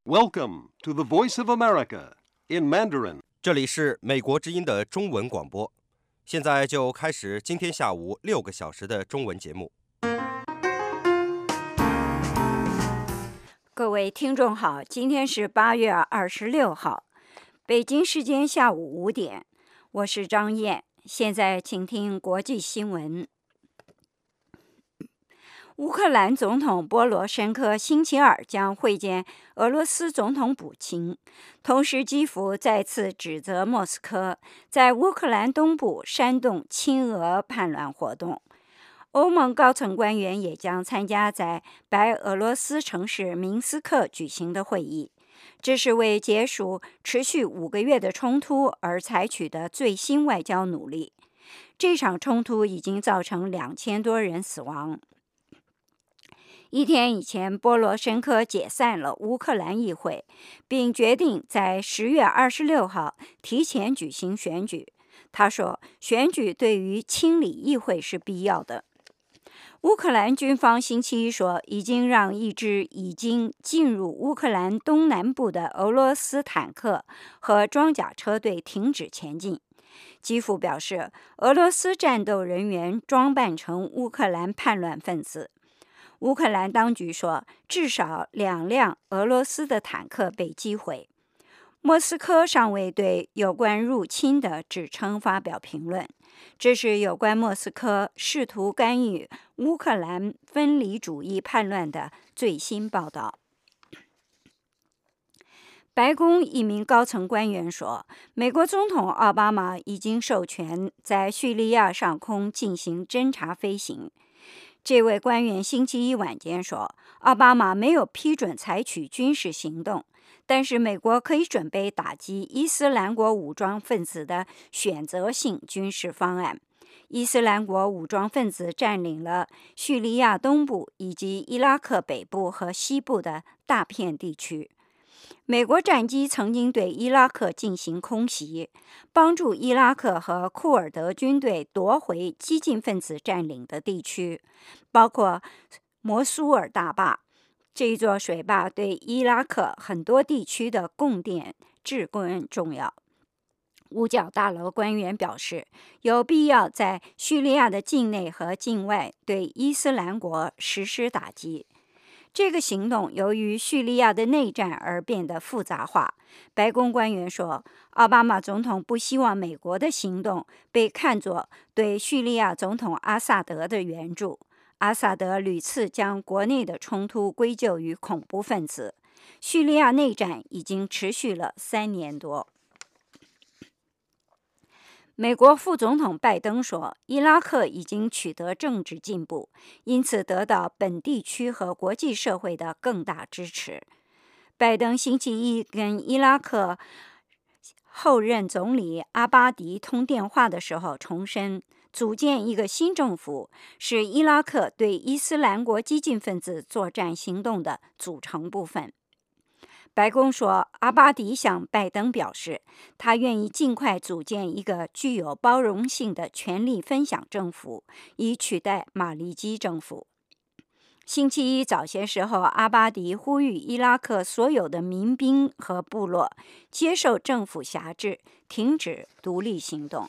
Welcome to the Voice of America in Mandarin. 这里是美国之音的中文广播，现在就开始今天下午6个小时的中文节目。 各位听众好，今天是8月26号，北京时间下午5点，我是张燕，现在请听国际新闻。乌克兰总统波罗申科星期二将会见俄罗斯总统普京，同时基辅再次指责莫斯科在乌克兰东部煽动亲俄叛乱活动。欧盟高层官员也将参加在白俄罗斯城市明斯克举行的会议，这是为结束持续5个月的冲突而采取的最新外交努力。这场冲突已经造成2000多人死亡。1天以前，波罗申科解散了乌克兰议会，并决定在10月26号提前举行选举。他说，选举对于清理议会是必要的。乌克兰军方星期一说，已经让一支已经进入乌克兰东南部的俄罗斯坦克和装甲车队停止前进。基辅表示，俄罗斯战斗人员装扮成乌克兰叛乱分子。乌克兰当局说，至少2辆俄罗斯的坦克被击毁。莫斯科尚未对有关入侵的指称发表评论。这是有关莫斯科试图干预乌克兰分离主义叛乱的最新报道。白宫一名高层官员说，美国总统奥巴马已经授权在叙利亚上空进行侦察飞行。这位官员星期一晚间说，奥巴马没有批准采取军事行动，但是美国可以准备打击伊斯兰国武装分子的选择性军事方案。伊斯兰国武装分子占领了叙利亚东部以及伊拉克北部和西部的大片地区。美国战机曾经对伊拉克进行空袭，帮助伊拉克和库尔德军队夺回激进分子占领的地区，包括摩苏尔大坝。这一座水坝对伊拉克很多地区的供电至关重要。五角大楼官员表示，有必要在叙利亚的境内和境外对伊斯兰国实施打击。这个行动由于叙利亚的内战而变得复杂化。白宫官员说，奥巴马总统不希望美国的行动被看作对叙利亚总统阿萨德的援助。阿萨德屡次将国内的冲突归咎于恐怖分子。叙利亚内战已经持续了3年多。美国副总统拜登说，伊拉克已经取得政治进步，因此得到本地区和国际社会的更大支持。拜登星期一跟伊拉克后任总理阿巴迪通电话的时候重申，组建一个新政府是伊拉克对伊斯兰国激进分子作战行动的组成部分。白宫说，阿巴迪向拜登表示，他愿意尽快组建一个具有包容性的权力分享政府，以取代马利基政府。星期一早些时候，阿巴迪呼吁伊拉克所有的民兵和部落接受政府辖制，停止独立行动。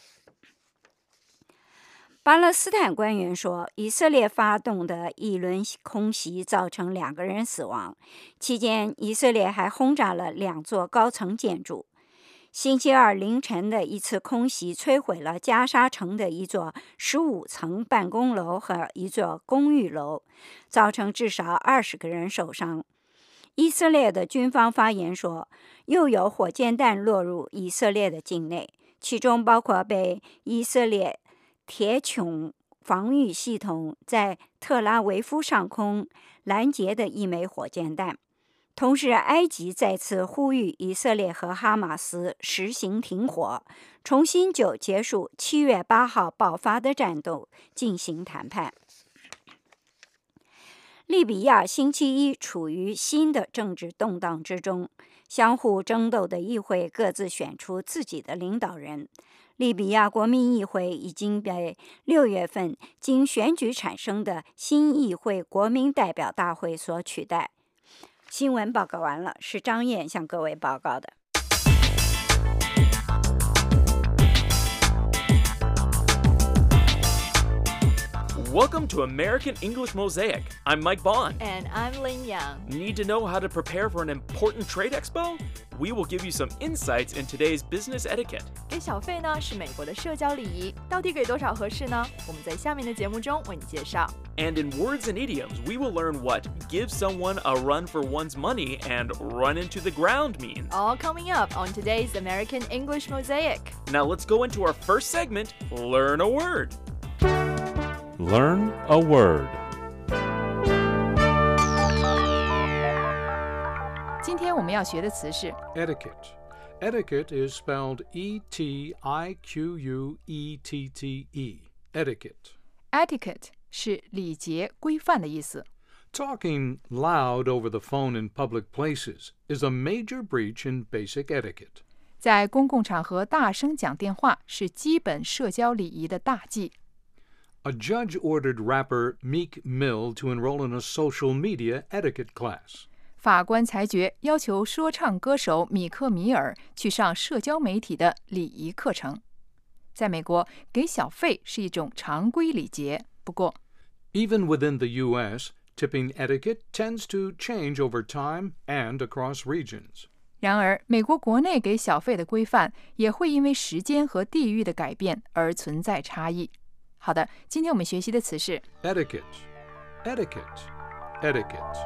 巴勒斯坦官员说，以色列发动的一轮空袭造成2个人死亡，期间以色列还轰炸了2座高层建筑。星期二凌晨的一次空袭摧毁了加沙城的一座15层办公楼和一座公寓楼，造成至少20个人受伤。以色列的军方发言说，又有火箭弹落入以色列的境内，其中包括被以色列铁穹防御系统在特拉维夫上空拦截的一枚火箭弹。同时，埃及再次呼吁以色列和哈马斯实行停火，重新就结束7月8号爆发的战斗进行谈判。利比亚星期一处于新的政治动荡之中，相互争斗的议会各自选出自己的领导人。利比亚国民议会已经被6月份经选举产生的新议会国民代表大会所取代。 新闻报告完了，是张燕向各位报告的。 Welcome to American English Mosaic. I'm Mike Bond. And I'm Lin Yang. Need to know how to prepare for an important trade expo? We will give you some insights in today's business etiquette. 给小费呢是美国的社交礼仪，到底给多少合适呢？我们在下面的节目中为你介绍。 And in words and idioms, we will learn what give someone a run for one's money and run into the ground means. All coming up on today's American English Mosaic. Now let's go into our first segment, Learn a Word. Learn a word. 今天我们要学的词是 Etiquette. Etiquette is spelled E-T-I-Q-U-E-T-T-E. Etiquette. etiquette 是礼节规范的意思。 Talking loud over the phone in public places is a major breach in basic etiquette. 在公共场合大声讲电话是基本社交礼仪的大忌。 A judge ordered rapper Meek Mill to enroll in a social media etiquette class. 法官裁决要求说唱歌手米克·米尔去上社交媒体的礼仪课程。在美国，给小费是一种常规礼节，不过 Even within the U.S., tipping etiquette tends to change over time and across regions. 然而，美国国内给小费的规范也会因为时间和地域的改变而存在差异。好的，今天我们学习的词是 Etiquette. Etiquette. Etiquette.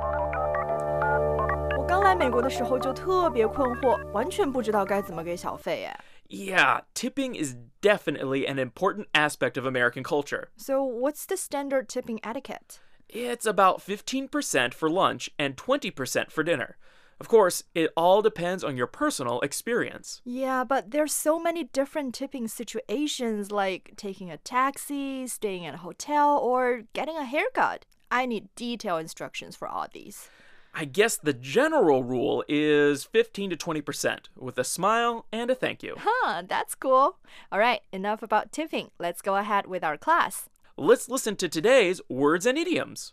我刚来美国的时候就特别困惑，完全不知道该怎么给小费耶。 Yeah, tipping is definitely an important aspect of American culture. So what's the standard tipping etiquette? It's about 15% for lunch and 20% for dinner. Of course, it all depends on your personal experience. Yeah, but there's so many different tipping situations like taking a taxi, staying at a hotel, or getting a haircut. I need detailed instructions for all these. I guess the general rule is 15 to 20% with a smile and a thank you. Huh, that's cool. All right, enough about tipping. Let's go ahead with our class. Let's listen to today's words and idioms.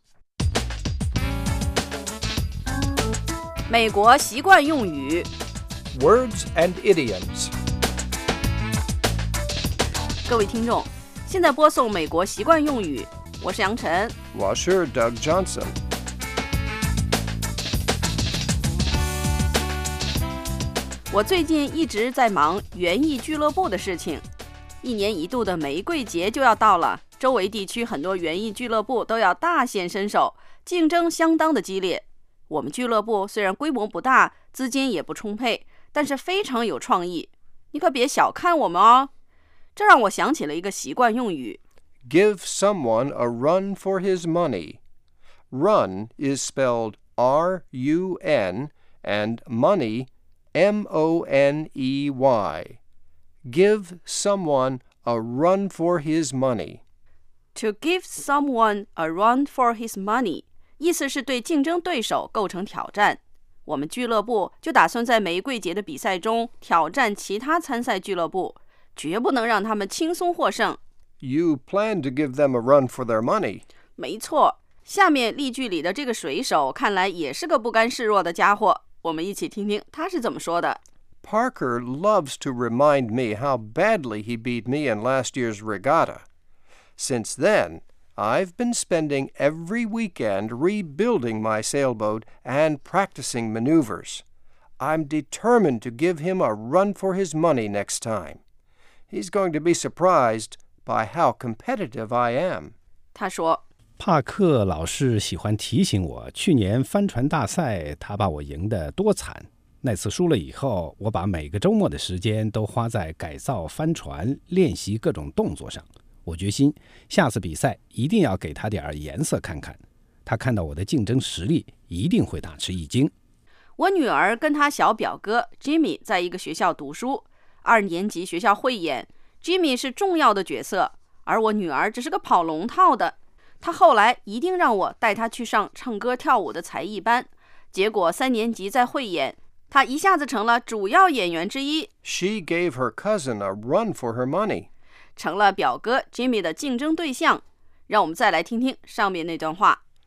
美国习惯用语 Words and idioms. 各位听众，现在播送美国习惯用语，我是杨晨。 我是 Doug Johnson. 我最近一直在忙园艺俱乐部的事情。一年一度的玫瑰节就要到了，周围地区很多园艺俱乐部都要大显身手，竞争相当的激烈。我们俱乐部虽然规模不大，资金也不充沛，但是非常有创意。你可别小看我们哦。这让我想起了一个习惯用语 Give someone a run for his money. Run is spelled R-U-N and money M-O-N-E-Y. Give someone a run for his money. To give someone a run for his money， 意思是对竞争对手构成挑战。我们俱乐部就打算在玫瑰节的比赛中挑战其他参赛俱乐部，绝不能让他们轻松获胜。 You plan to give them a run for their money. 没错，下面例句里的这个水手看来也是个不甘示弱的家伙。我们一起听听他是怎么说的。 Parker loves to remind me how badly he beat me in last year's regatta. Since then, I've been spending every weekend rebuilding my sailboat and practicing maneuvers. I'm determined to give him a run for his money next time. He's going to be surprised by how competitive I am. 他说帕克老是喜欢提醒我，去年帆船大赛他把我赢得多惨。那次输了以后，我把每个周末的时间都花在改造帆船、练习各种动作上。我决心下次比赛一定要给他点颜色看看，他看到我的竞争实力一定会大吃一惊。 我女儿跟她小表哥 Jimmy 在一个学校读书，2年级学校汇演 Jimmy 是重要的角色，而我女儿只是个跑龙套的。她后来一定让我带她去上唱歌跳舞的才艺班，结果3年级在汇演，她一下子成了主要演员之一。 She gave her cousin a run for her money. 成了表哥 Jimmy 的竞争对象。让我们再来听听上面那段话。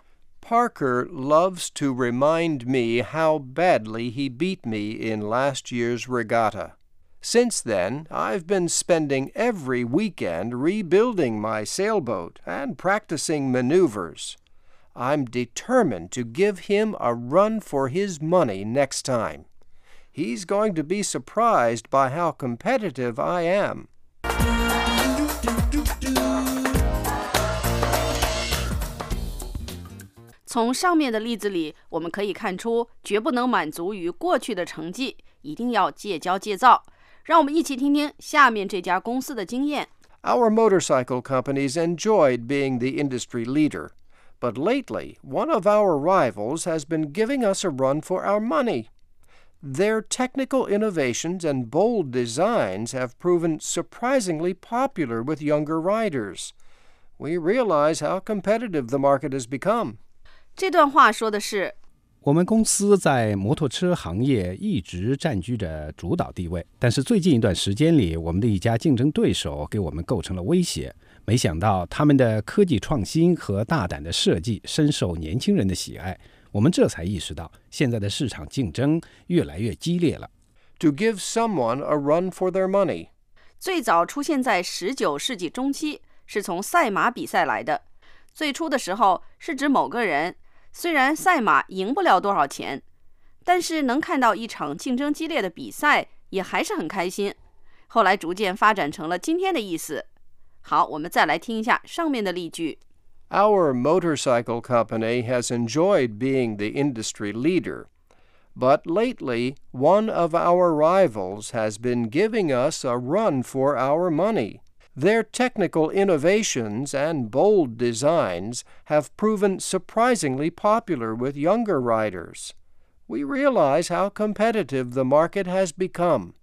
Parker loves to remind me how badly he beat me in last year's regatta. Since then, I've been spending every weekend rebuilding my sailboat and practicing maneuvers. I'm determined to give him a run for his money next time. He's going to be surprised by how competitive I am. 从上面的例子里，我们可以看出，绝不能满足于过去的成绩，一定要戒骄戒躁。让我们一起听听下面这家公司的经验。 Our motorcycle companies enjoyed being the industry leader, but lately one of our rivals has been giving us a run for our money. Their technical innovations and bold designs have proven surprisingly popular with younger riders. We realize how competitive the market has become. 这段话说的是， 我们公司在摩托车行业一直占据着主导地位，但是最近一段时间里，我们的一家竞争对手给我们构成了威胁。没想到他们的科技创新和大胆的设计深受年轻人的喜爱，我们这才意识到现在的市场竞争越来越激烈了。 To give someone a run for their money. 最早出现在19世纪中期，是从赛马比赛来的。最初的时候是指某个人虽然赛马赢不了多少钱，但是能看到一场竞争激烈的比赛也还是很开心。后来逐渐发展成了今天的意思。好，我们再来听一下上面的例句。 Our motorcycle company has enjoyed being the industry leader, but lately one of our rivals has been giving us a run for our money. Their technical innovations and bold designs have proven surprisingly popular with younger riders. We realize how competitive the market has become.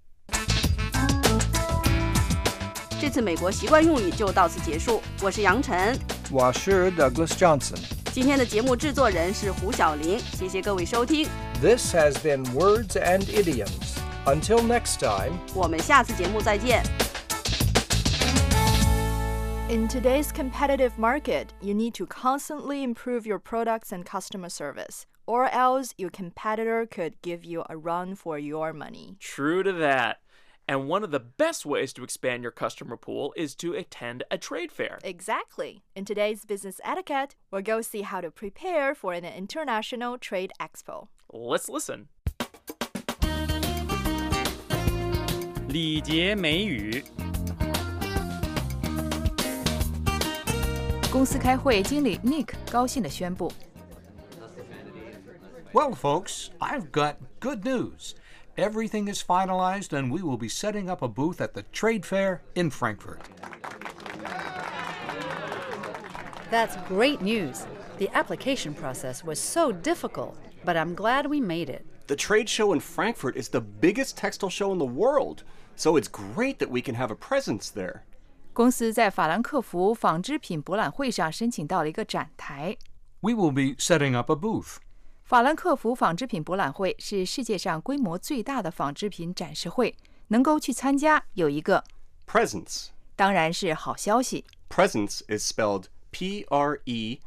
这次美国习惯用语就到此结束。我是杨晨， 我是 Douglas Johnson。 今天的节目制作人是胡小玲，谢谢各位收听。 This has been Words and Idioms. Until next time, 我们下次节目再见。 In today's competitive market, you need to constantly improve your products and customer service, or else your competitor could give you a run for your money. True to that. And one of the best ways to expand your customer pool is to attend a trade fair. Exactly. In today's business etiquette, we'll go see how to prepare for an international trade expo. Let's listen. 礼节美语。 公司开会，经理 Nick 高兴地宣布 Well, folks, I've got good news. Everything is finalized and we will be setting up a booth at the trade fair in Frankfurt. That's great news. The application process was so difficult, but I'm glad we made it. The trade show in Frankfurt is the biggest textile show in the world, so it's great that we can have a presence there. 公司在法兰克福纺织品博览会上申请到了一个展台。 We will be setting up a booth. 法兰克福纺织品博览会是世界上规模最大的纺织品展示会，能够去参加有一个 Presence. 当然是好消息。 Presence is spelled P-R-E-S-E-N-C-E.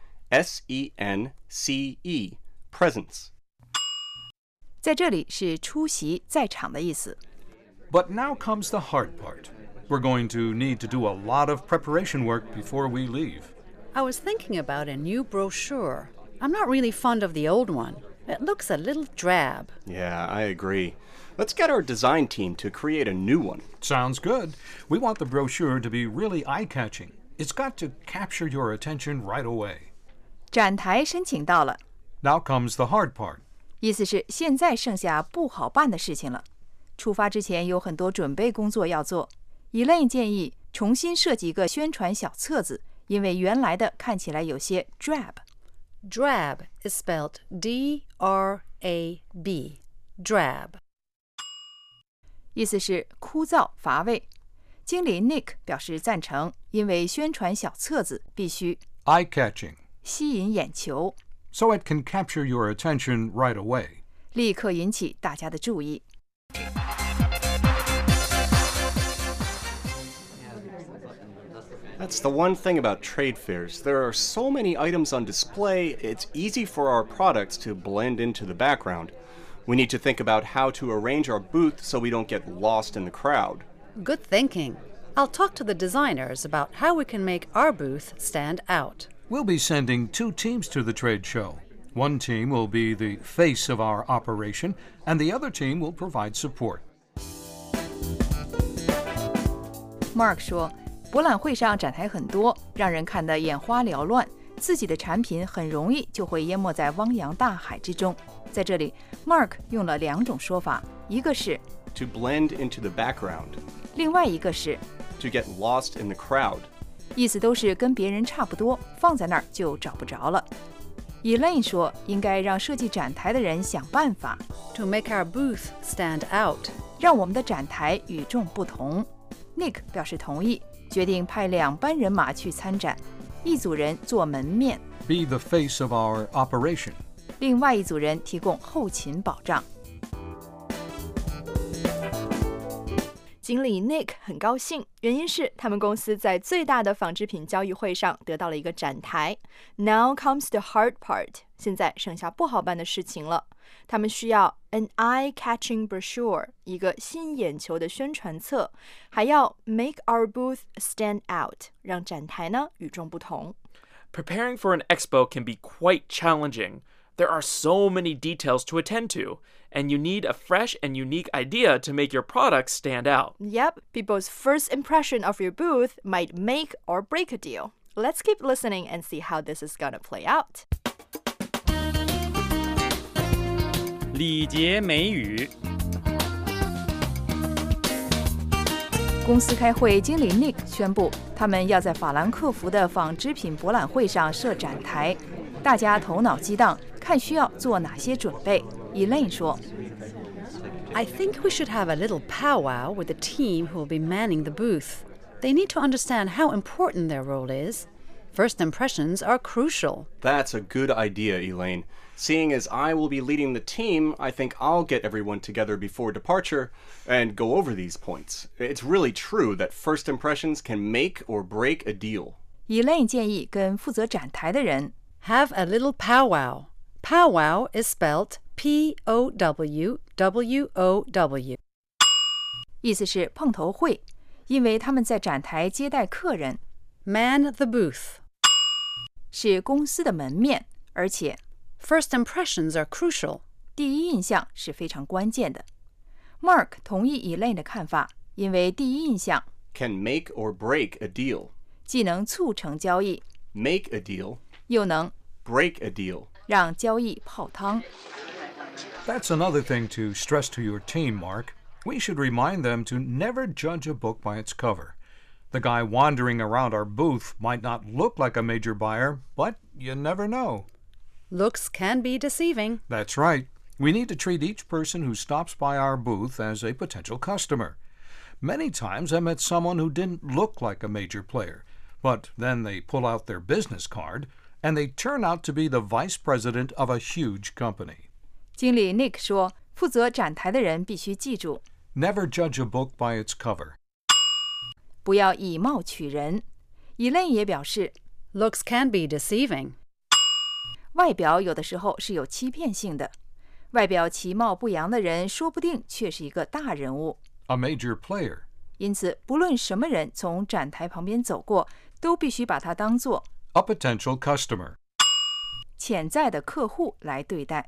Presence. 在这里是出席在场的意思。 But now comes the hard part. We're going to need to do a lot of preparation work before we leave. I was thinking about a new brochure. I'm not really fond of the old one. It looks a little drab. Yeah, I agree. Let's get our design team to create a new one. Sounds good. We want the brochure to be really eye-catching. It's got to capture your attention right away. 展台申请到了。 Now comes the hard part. 意思是现在剩下不好办的事情了。出发之前有很多准备工作要做。Elaine 建议重新设计一个宣传小册子，因为原来的看起来有些 drab。Drab is spelled D-R-A-B. Drab. 意思是枯燥乏味。经理 Nick 表示赞成，因为宣传小册子必须 eye-catching. 吸引眼球 So it can capture your attention right away. 立刻引起大家的注意。 That's the one thing about trade fairs. There are so many items on display, it's easy for our products to blend into the background. We need to think about how to arrange our booth so we don't get lost in the crowd. Good thinking. I'll talk to the designers about how we can make our booth stand out. We'll be sending 2 teams to the trade show. One team will be the face of our operation, and the other team will provide support. Mark 说，博览会上展台很多，让人看得眼花缭乱，自己的产品很容易就会淹没在汪洋大海之中。在这里 ，Mark 用了2种说法，一个是 to blend into the background， 另外一个是 to get lost in the crowd， 意思都是跟别人差不多，放在那儿就找不着了。Elaine 说，应该让设计展台的人想办法 To make our booth stand out， 让我们的展台与众不同。Nick 表示同意，决定派2班人马去参展，一组人做门面 Be the face of our operation， 另外一组人提供后勤保障。 经理 Nick 很高兴，原因是他们公司在最大的纺织品交易会上得到了一个展台。Now comes the hard part， 现在剩下不好办的事情了。他们需要 an eye-catching brochure， 一个吸引眼球的宣传册，还要 make our booth stand out， 让展台呢与众不同。 Preparing for an expo can be quite challenging. There are so many details to attend to, and you need a fresh and unique idea to make your products stand out. Yep, people's first impression of your booth might make or break a deal. Let's keep listening and see how this is gonna play out. 礼节美语。 公司开会，经理 Nick 宣布，他们要在法兰克福的纺织品博览会上设展台。大家头脑激荡，看需要做哪些准备。Elaine 说 I think we should have a little powwow with the team who will be manning the booth. They need to understand how important their role is. First impressions are crucial. That's a good idea, Elaine. Seeing as I will be leading the team, I think I'll get everyone together before departure and go over these points. It's really true that first impressions can make or break a deal. Elaine 建议跟负责展台的人 Have a little powwow. Powwow is spelled P-O-W-W-O-W. 意思是碰头会，因为他们在展台接待客人。 Man the booth. 是公司的门面，而且 First impressions are crucial. 第一印象是非常关键的。Mark 同意 Elaine 的看法，因为第一印象 can make or break a deal. 既能促成交易 make a deal, 又能 break a deal. 让交易泡汤。 That's another thing to stress to your team, Mark. We should remind them to never judge a book by its cover. The guy wandering around our booth might not look like a major buyer, but you never know. Looks can be deceiving. That's right. We need to treat each person who stops by our booth as a potential customer. Many times I met someone who didn't look like a major player, but then they pull out their business card and they turn out to be the vice president of a huge company. 经理 Nick 说，负责展台的人必须记住 Never judge a book by its cover. 不要以貌取人。Elaine 也表示 Looks can be deceiving. 外表有的时候是有欺骗性的，外表其貌不扬的人说不定却是一个大人物。 A major player. 因此，不论什么人从展台旁边走过，都必须把他当作 A potential customer. 潜在的客户来对待。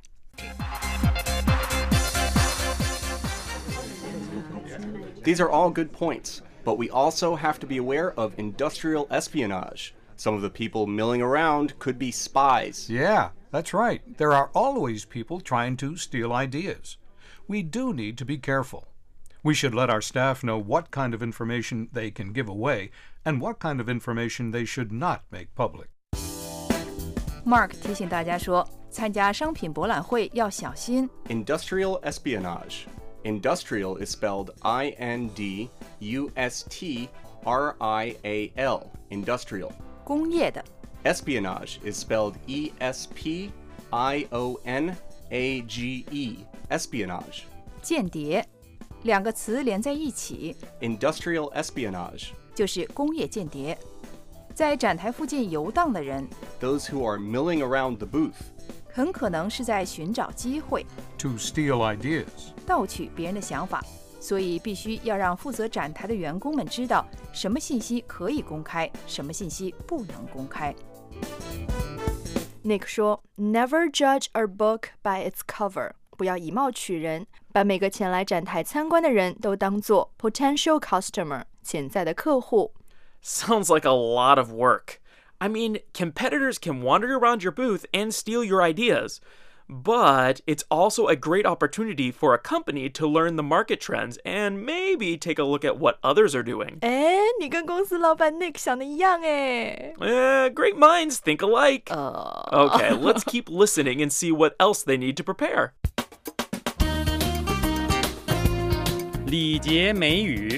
These are all good points, but we also have to be aware of industrial espionage. Some of the people milling around could be spies. Yeah, that's right. There are always people trying to steal ideas. We do need to be careful. We should let our staff know what kind of information they can give away and what kind of information they should not make public. Mark 提醒大家说，参加商品博览会要小心 Industrial espionage. Industrial is spelled I-N-D-U-S-T-R-I-A-L. Industrial. 工业的 Espionage is spelled E-S-P-I-O-N-A-G-E. Espionage. 间谍，两个词连在一起 Industrial espionage. 就是工业间谍。 在展台附近游荡的人 Those who are milling around the booth. 很可能是在寻找机会 To steal ideas. 盗取别人的想法，所以必须要让负责展台的员工们知道什么信息可以公开，什么信息不能公开。 Nick 说 Never judge a book by its cover. 不要以貌取人，把每个前来展台参观的人都当作 potential customer 潜在的客户。 Sounds like a lot of work. I mean, competitors can wander around your booth and steal your ideas. But it's also a great opportunity for a company to learn the market trends and maybe take a look at what others are doing. 你跟公司老板 Nick 想的一样耶。 Great minds think alike. Okay, let's keep listening and see what else they need to prepare. 礼节美语。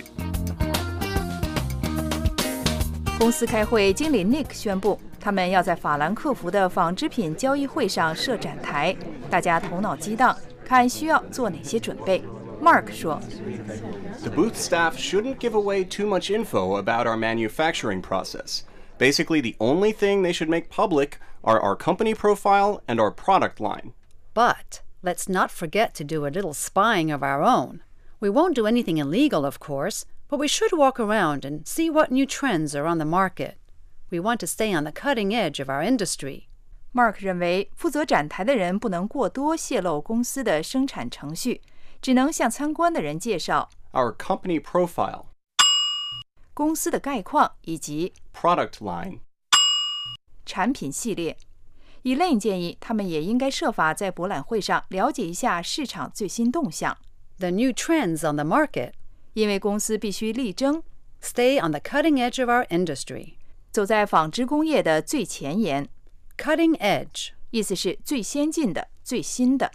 公司开会，经理 Nick 宣布，他们要在法兰克福的纺织品交易会上设展台，大家头脑激荡，看需要做哪些准备。Mark 说 The booth staff shouldn't give away too much info about our manufacturing process. Basically, the only thing they should make public are our company profile and our product line. But let's not forget to do a little spying of our own. We won't do anything illegal, of course, but we should walk around and see what new trends are on the market. We want to stay on the cutting edge of our industry. Mark 认为，负责展台的人不能过多泄露公司的生产程序，只能向参观的人介绍 Our company profile, 公司的概况以及 product line, 产品系列。Elaine 建议他们也应该设法在博览会上了解一下市场最新动向 The new trends on the market. 因为公司必须力争 Stay on the cutting edge of our industry. 走在纺织工业的最前沿。 Cutting edge. 意思是最先进的、最新的。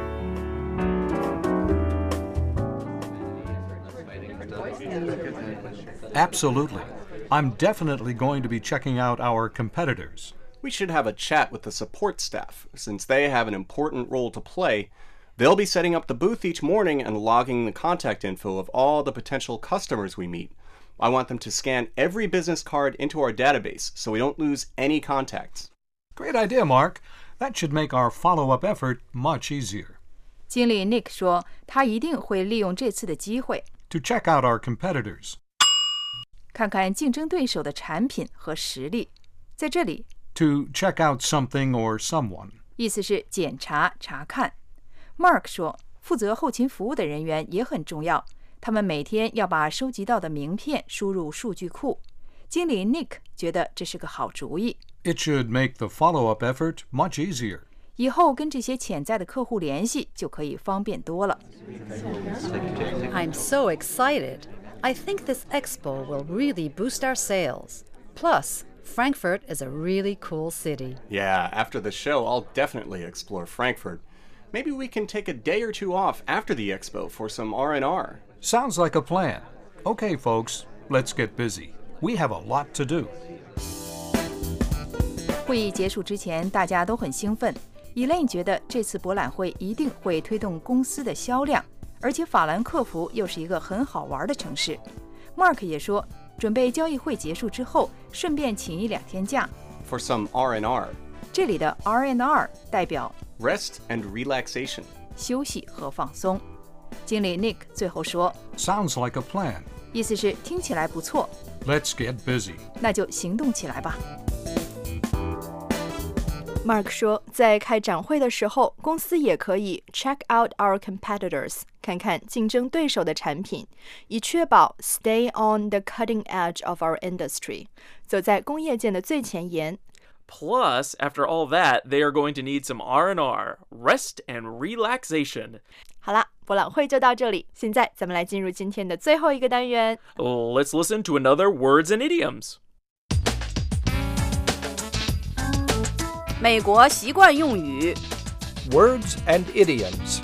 Absolutely. I'm definitely going to be checking out our competitors. We should have a chat with the support staff, since they have an important role to play. They'll be setting up the booth each morning and logging the contact info of all the potential customers we meet. I want them to scan every business card into our database so we don't lose any contacts. Great idea, Mark. That should make our follow-up effort much easier. 经理 Nick 说，他一定会利用这次的机会 To check out our competitors. 看看竞争对手的产品和实力。在这里 To check out something or someone. 意思是检查、查看。Mark 说，负责后勤服务的人员也很重要，他们每天要把收集到的名片输入数据库。经理 Nick 觉得这是个好主意。 It should make the follow-up effort much easier. 以后跟这些潜在的客户联系就可以方便多了。 I'm so excited. I think this expo will really boost our sales. Plus, Frankfurt is a really cool city. Yeah, after the show, I'll definitely explore Frankfurt. Maybe we can take a day or two off after the expo for some R&R. Sounds like a plan. Okay, folks, let's get busy. We have a lot to do. 会议结束之前，大家都很兴奋。Elaine 觉得这次博览会一定会推动公司的销量，而且法兰克福又是一个很好玩的城市。Mark 也说，准备交易会结束之后，顺便请1-2天假。 For some R&R. 这里的 R&R 代表 Rest and relaxation. 休息和放松。经理 Nick 最后说 Sounds like a plan. 意思是听起来不错。 Let's get busy. 那就行动起来吧。 Mark 说，在开展会的时候，公司也可以 check out our competitors， 看看竞争对手的产品，以确保 stay on the cutting edge of our industry， 走在工业界的最前沿。 Plus, after all that, they are going to need some R&R, rest and relaxation. 好啦，博览会就到这里。现在咱们来进入今天的最后一个单元。 Let's listen to another words and idioms. 美国习惯用语 Words and idioms.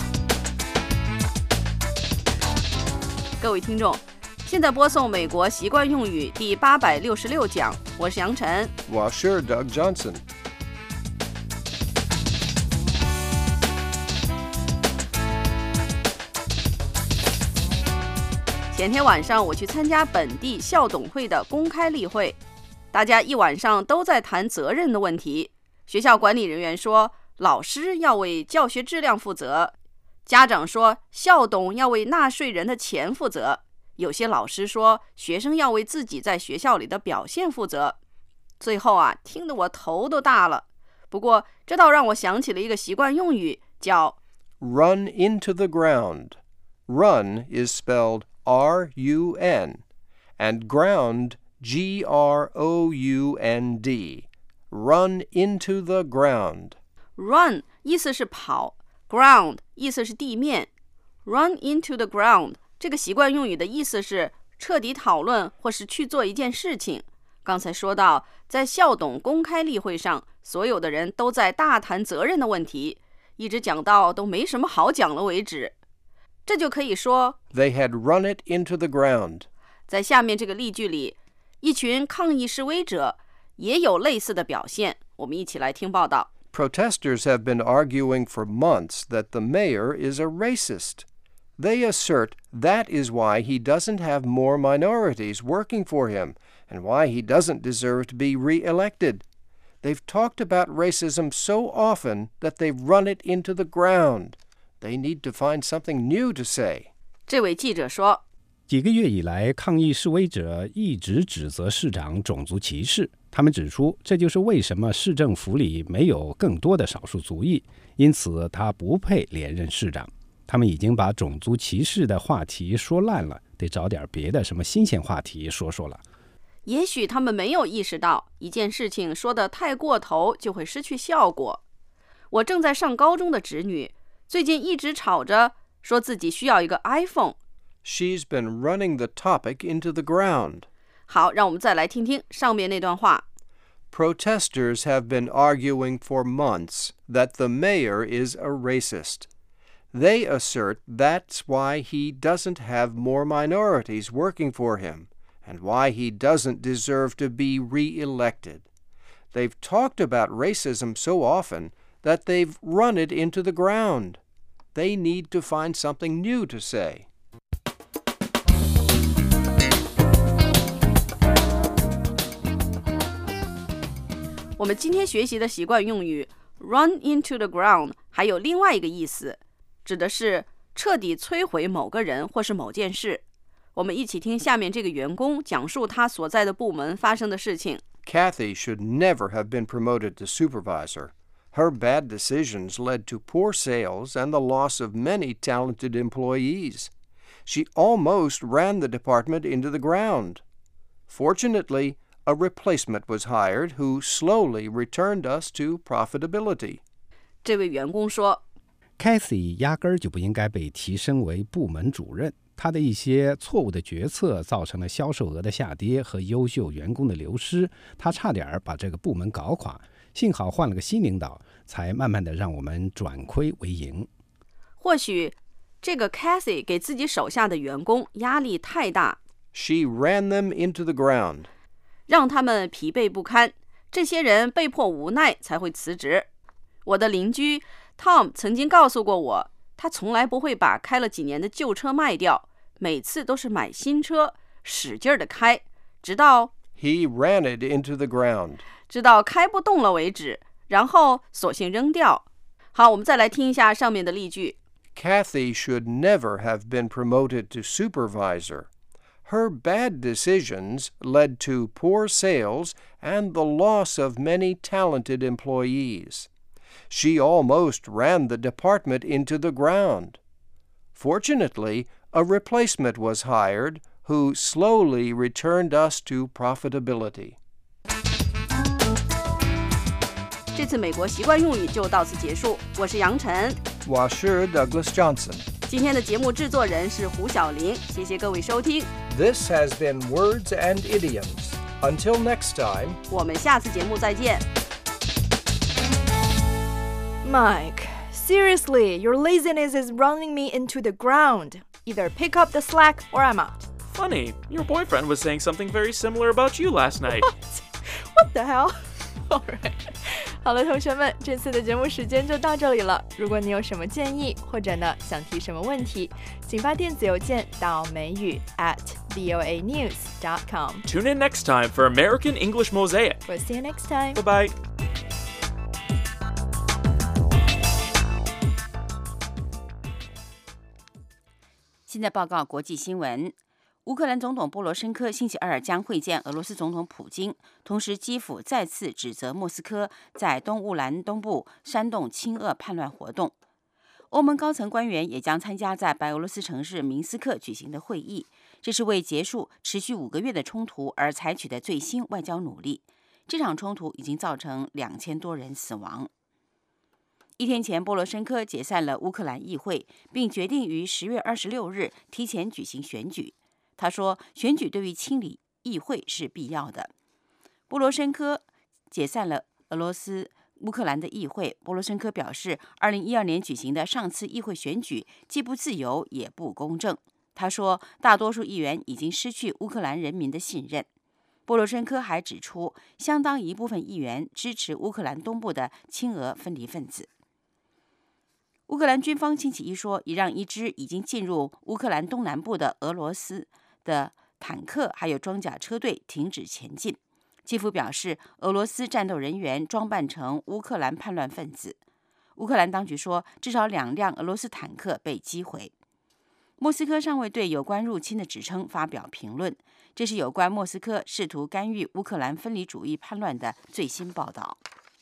各位听众，现在播送美国习惯用语第866讲，我是杨晨， 我是 Doug Johnson. 前天晚上我去参加本地校董会的公开例会， 大家一晚上都在谈责任的问题。学校管理人员说，老师要为教学质量负责；家长说，校董要为纳税人的钱负责；有些老师说，学生要为自己在学校里的表现负责。最后啊，听得我头都大了。不过，这倒让我想起了一个习惯用语，叫 run into the ground. Run is spelled R-U-N, and ground G-R-O-U-N-D. Run into the ground. Run 意思是跑， ground 意思是地面。Run into the ground 这个习惯用语的意思是彻底讨论或是去做一件事情。刚才说到，在校董公开例会上，所有的人都在大谈责任的问题，一直讲到都没什么好讲了为止。这就可以说 They had run it into the ground. 在下面这个例句里，一群抗议示威者也有类似的表现。我们一起来听报道。 Protesters have been arguing for months that the mayor is a racist. They assert that is why he doesn't have more minorities working for him, and why he doesn't deserve to be re-elected. They've talked about racism so often that they've run it into the ground. They need to find something new to say. 这位记者说， 几个月以来，抗议示威者一直指责市长种族歧视。他们指出，这就是为什么市政府里没有更多的少数族裔，因此他不配连任市长。他们已经把种族歧视的话题说烂了，得找点别的什么新鲜话题说说了。 也许他们没有意识到，一件事情说得太过头就会失去效果。我正在上高中的侄女最近一直吵着说自己需要一个 iPhone。 She's been running the topic into the ground. 好，让我们再来听听上面那段话。 Protesters have been arguing for months that the mayor is a racist. They assert that's why he doesn't have more minorities working for him, and why he doesn't deserve to be re-elected. They've talked about racism so often that they've run it into the ground. They need to find something new to say. 我们今天学习的习惯用语 run into the ground 还有另外一个意思，指的是彻底摧毁某个人或是某件事。我们一起听下面这个员工讲述他所在的部门发生的事情。 Kathy should never have been promoted to supervisor. Her bad decisions led to poor sales and the loss of many talented employees. She almost ran the department into the ground. Fortunately, a replacement was hired who slowly returned us to profitability. 这位员工说， Kathy 压根儿就不应该被提升为部门主任，他的一些错误的决策造成了销售额的下跌和优秀员工的流失，他差点把这个部门搞垮，幸好换了个新领导，才慢慢的让我们转亏为盈。 或许这个 Kathy 给自己手下的员工压力太大， She ran them into the ground. 让他们疲惫不堪，这些人被迫无奈才会辞职。我的邻居 Tom 曾经告诉过我，他从来不会把开了几年的旧车卖掉，每次都是买新车，使劲的开，直到 He ran it into the ground. 直到开不动了为止，然后索性扔掉。好，我们再来听一下上面的例句。 Kathy should never have been promoted to supervisor. Her bad decisions led to poor sales and the loss of many talented employees. She almost ran the department into the ground. Fortunately, a replacement was hired who slowly returned us to profitability. 这次美国习惯用语就到此结束。我是杨晨， 我是 Douglas Johnson. 今天的节目制作人是胡小玲，谢谢各位收听。 This has been Words and Idioms. Until next time, 我们下次节目再见。 Mike, seriously, your laziness is running me into the ground. Either pick up the slack or I'm out. Funny, your boyfriend was saying something very similar about you last night. What the hell? All right. 好了，同学们，这次的节目时间就到这里了。如果你有什么建议，或者呢想提什么问题，请发电子邮件到美语@voanews.com。 Tune in next time for American English Mosaic. We'll see you next time. Bye-bye. 现在报告国际新闻。乌克兰总统波罗申科星期二将会见俄罗斯总统普京，同时基辅再次指责莫斯科在东乌兰东部煽动亲俄叛乱活动。欧盟高层官员也将参加在白俄罗斯城市明斯克举行的会议，这是为结束持续5个月的冲突而采取的最新外交努力。这场冲突已经造成2000多人死亡。1天前，波罗申科解散了乌克兰议会，并决定于10月26日提前举行选举。他说，选举对于清理议会是必要的。波罗申科解散了乌克兰的议会。波罗申科表示，2012年举行的上次议会选举既不自由也不公正。他说，大多数议员已经失去乌克兰人民的信任。波罗申科还指出，相当一部分议员支持乌克兰东部的亲俄分离分子。乌克兰军方星期一说，已让一支已经进入乌克兰东南部的俄罗斯的坦克还有装甲车队停止前进。基辅表示，俄罗斯战斗人员装扮成乌克兰叛乱分子。乌克兰当局说，至少2辆俄罗斯坦克被击毁。莫斯科尚未对有关入侵的指称发表评论，这是有关莫斯科试图干预乌克兰分离主义叛乱的最新报道。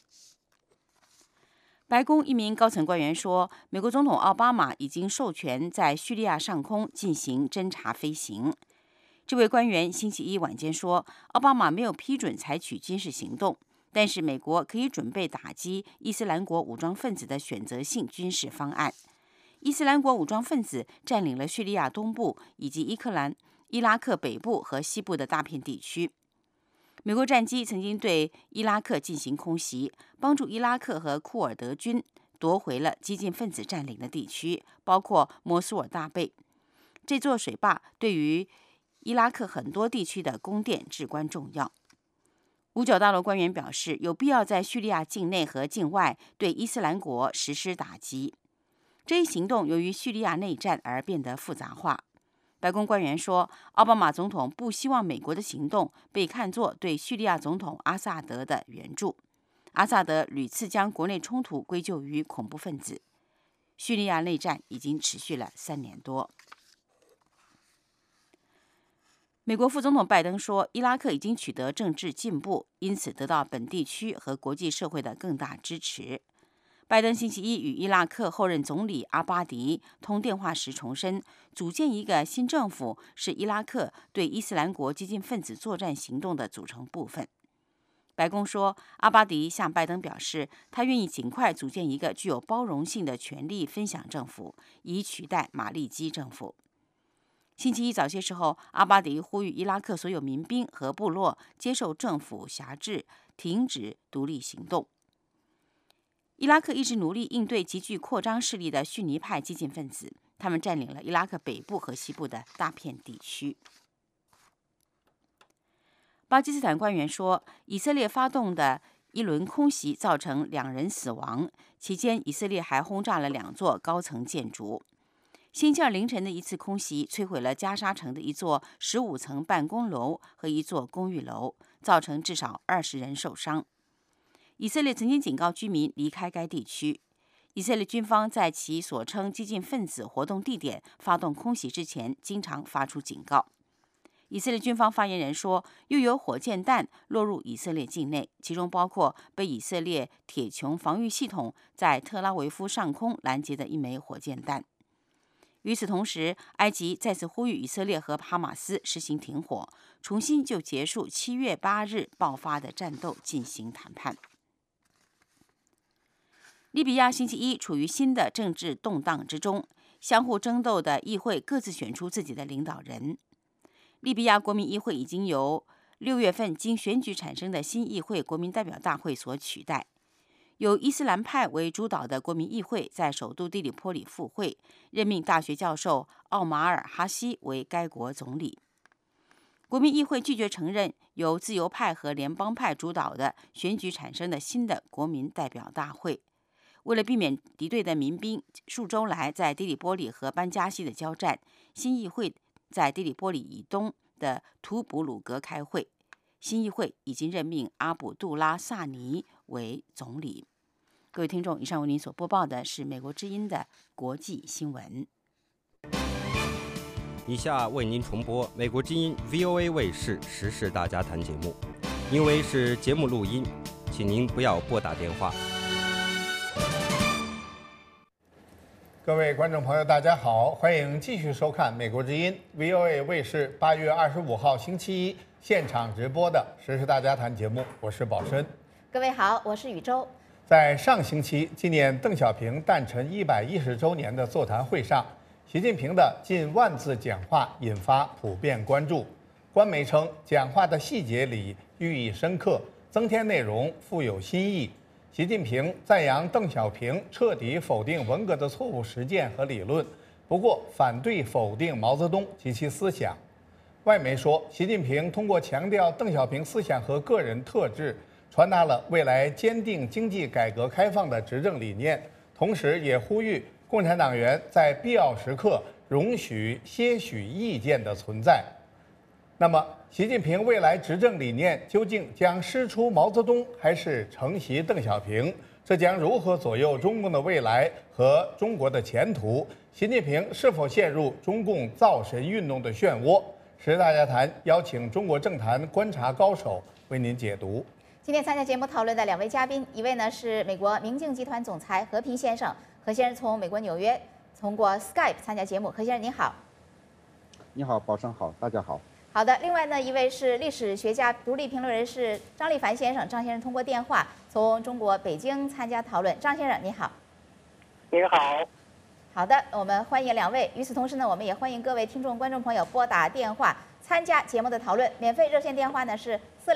白宫一名高层官员说，美国总统奥巴马已经授权在叙利亚上空进行侦察飞行。这位官员星期一晚间说，奥巴马没有批准采取军事行动，但是美国可以准备打击伊斯兰国武装分子的选择性军事方案。伊斯兰国武装分子占领了叙利亚东部以及伊拉克北部和西部的大片地区。美国战机曾经对伊拉克进行空袭，帮助伊拉克和库尔德军夺回了激进分子占领的地区，包括摩苏尔大贝。这座水坝对于伊拉克很多地区的供电至关重要。五角大楼官员表示，有必要在叙利亚境内和境外对伊斯兰国实施打击。这一行动由于叙利亚内战而变得复杂化。白宫官员说，奥巴马总统不希望美国的行动被看作对叙利亚总统阿萨德的援助。阿萨德屡次将国内冲突归咎于恐怖分子。叙利亚内战已经持续了3年多。美国副总统拜登说，伊拉克已经取得政治进步，因此得到本地区和国际社会的更大支持。拜登星期一与伊拉克后任总理阿巴迪通电话时重申，组建一个新政府是伊拉克对伊斯兰国激进分子作战行动的组成部分。白宫说，阿巴迪向拜登表示，他愿意尽快组建一个具有包容性的权力分享政府，以取代马利基政府。星期一早些时候，阿巴迪呼吁伊拉克所有民兵和部落接受政府辖制，停止独立行动。伊拉克一直努力应对急剧扩张势力的逊尼派激进分子，他们占领了伊拉克北部和西部的大片地区。巴基斯坦官员说，以色列发动的一轮空袭造成2人死亡，期间以色列还轰炸了2座高层建筑。星期二凌晨的一次空袭摧毁了加沙城的一座15层办公楼和一座公寓楼，造成至少20人受伤。以色列曾经警告居民离开该地区。以色列军方在其所称激进分子活动地点发动空袭之前，经常发出警告。以色列军方发言人说，又有火箭弹落入以色列境内，其中包括被以色列铁穹防御系统在特拉维夫上空拦截的1枚火箭弹。与此同时，埃及再次呼吁以色列和哈马斯实行停火，重新就结束7月8日爆发的战斗进行谈判。利比亚星期一处于新的政治动荡之中，相互争斗的议会各自选出自己的领导人。利比亚国民议会已经由6月份经选举产生的新议会国民代表大会所取代。由伊斯兰派为主导的国民议会在首都第利波里复会，任命大学教授奥马尔·哈西为该国总理。 国民议会拒绝承认由自由派和联邦派主导的选举产生的新的国民代表大会。为了避免敌对的民兵数周来在迪里波里和班加西的交战，新议会在迪里波里以东的图布鲁格开会。新议会已经任命阿卜杜拉·萨尼为总理。各位听众，以上为您所播报的是美国之音的国际新闻。 以下为您重播美国之音 VOA 卫视时事大家谈节目。因为是节目录音，请您不要拨打电话。 各位观众朋友，大家好，欢迎继续收看美国之音 VOA 卫视8月25号星期一现场直播的时事大家谈节目，我是宝生。 各位好，我是宇宙。 在上星期纪念邓小平诞辰110周年的座谈会上，习近平的近万字讲话引发普遍关注。官媒称，讲话的细节里寓意深刻，增添内容富有新意。习近平赞扬邓小平彻底否定文革的错误实践和理论，不过反对否定毛泽东及其思想。外媒说，习近平通过强调邓小平思想和个人特质，传达了未来坚定经济改革开放的执政理念，同时也呼吁共产党员在必要时刻容许些许意见的存在。那么，习近平未来执政理念究竟将师出毛泽东，还是承袭邓小平？这将如何左右中共的未来和中国的前途？习近平是否陷入中共造神运动的漩涡？时事大家谈邀请中国政坛观察高手为您解读。 今天参加节目讨论的2位嘉宾，一位呢是美国明镜集团总裁何平先生，何先生从美国纽约通过 Skype 参加节目。何先生您好。 你好，宝生好，大家好。 好的，另外呢一位是历史学家、独立评论人士张立凡先生，张先生通过电话从中国北京参加讨论。张先生你好。 您好。 好的，我们欢迎2位。与此同时呢，我们也欢迎各位听众、观众朋友拨打电话参加节目的讨论。免费热线电话呢是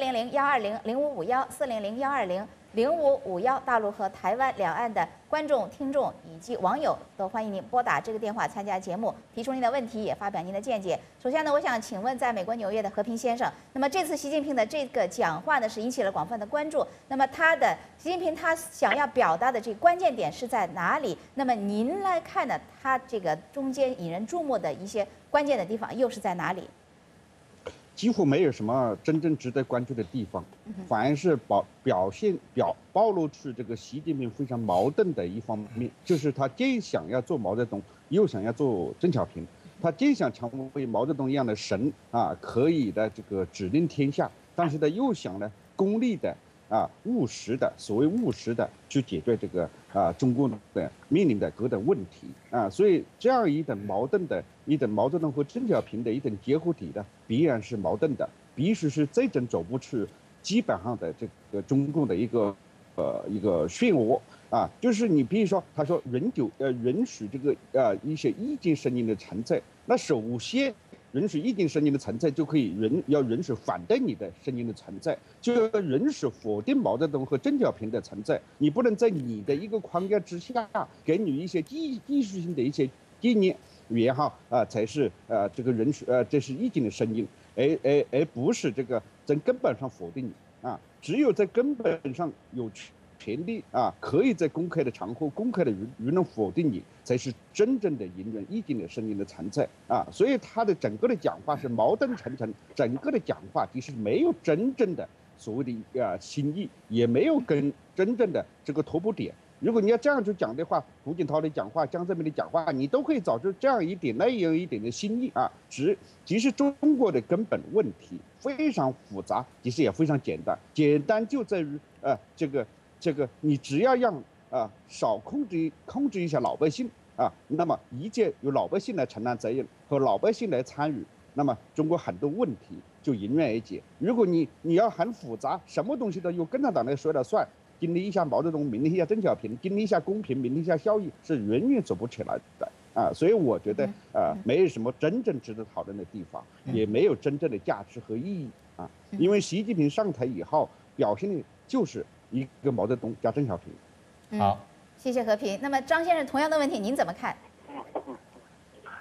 400-120-0551，400-120-0551。大陆和台湾两岸的观众、听众以及网友都欢迎您拨打这个电话参加节目，提出您的问题，也发表您的见解。首先呢，我想请问在美国纽约的和平先生，那么这次习近平的这个讲话呢是引起了广泛的关注。那么习近平他想要表达的这个关键点是在哪里？那么您来看呢，他这个中间引人注目的一些关键的地方又是在哪里？ 几乎没有什么真正值得关注的地方，反而是暴露出这个习近平非常矛盾的一方面，就是他既想要做毛泽东，又想要做邓小平，他既想成为毛泽东一样的神啊，可以的这个指令天下，但是他又想呢功利的务实的，所谓务实的去解决这个中国的面临的各种问题所以这样一等毛泽东和邓小平的一等结合体的，必然是矛盾的，必须是这种走不出基本上的这个中共的一个漩涡就是你比如说，他说允许这个一些意见声音的存在，那首先允许意见声音的存在，就可以要允许反对你的声音的存在，就要允许否定毛泽东和邓小平的存在。你不能在你的一个框架之下给予一些技术性的一些建议也好才是这个允许这是意见的声音，而不是这个在根本上否定你只有在根本上有权利可以在公开的场合、公开的舆论否定你，才是真正的引人意见的声音的存在所以他的整个的讲话是矛盾重重，整个的讲话其实没有真正的所谓的新意，也没有跟真正的这个突破点。如果你要这样去讲的话，胡锦涛的讲话、江泽民的讲话，你都可以找出这样一点那样一点的新意其实中国的根本问题非常复杂，其实也非常简单，简单就在于这个你只要让少控制一下老百姓那么一切由老百姓来承担责任和老百姓来参与，那么中国很多问题就迎刃而解。如果你要很复杂，什么东西都由共产党来说了算，经历一下毛泽东，明理一下邓小平，经历一下公平，明理一下效益，是远远走不起来的所以我觉得没有什么真正值得讨论的地方，也没有真正的价值和意义因为习近平上台以后表现的就是一个毛泽东加邓小平。 好，谢谢和平。那么张先生同样的问题您怎么看？